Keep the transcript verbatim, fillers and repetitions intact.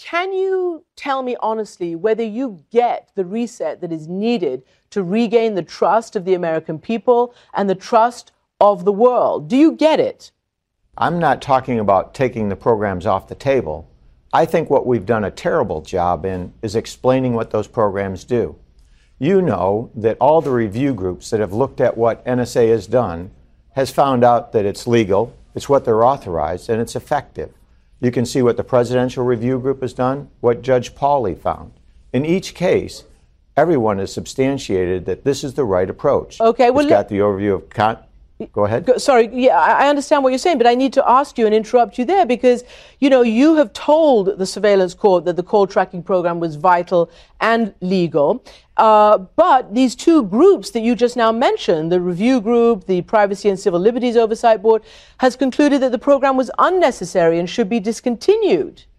can you tell me honestly whether you get the reset that is needed to regain the trust of the American people and the trust of the world? Do you get it? I'm not talking about taking the programs off the table. I think what we've done a terrible job in is explaining what those programs do. You know that all the review groups that have looked at what N S A has done has found out that it's legal, it's what they're authorized, and it's effective. You can see what the Presidential Review Group has done, what Judge Pauley found. In each case, everyone has substantiated that this is the right approach. Okay, well, it's got the overview of con- Go ahead. Go, sorry, yeah, I understand what you're saying, but I need to ask you and interrupt you there because, you know, you have told the surveillance court that the call tracking program was vital and legal. Uh, but these two groups that you just now mentioned, the review group, the Privacy and Civil Liberties Oversight Board, has concluded that the program was unnecessary and should be discontinued.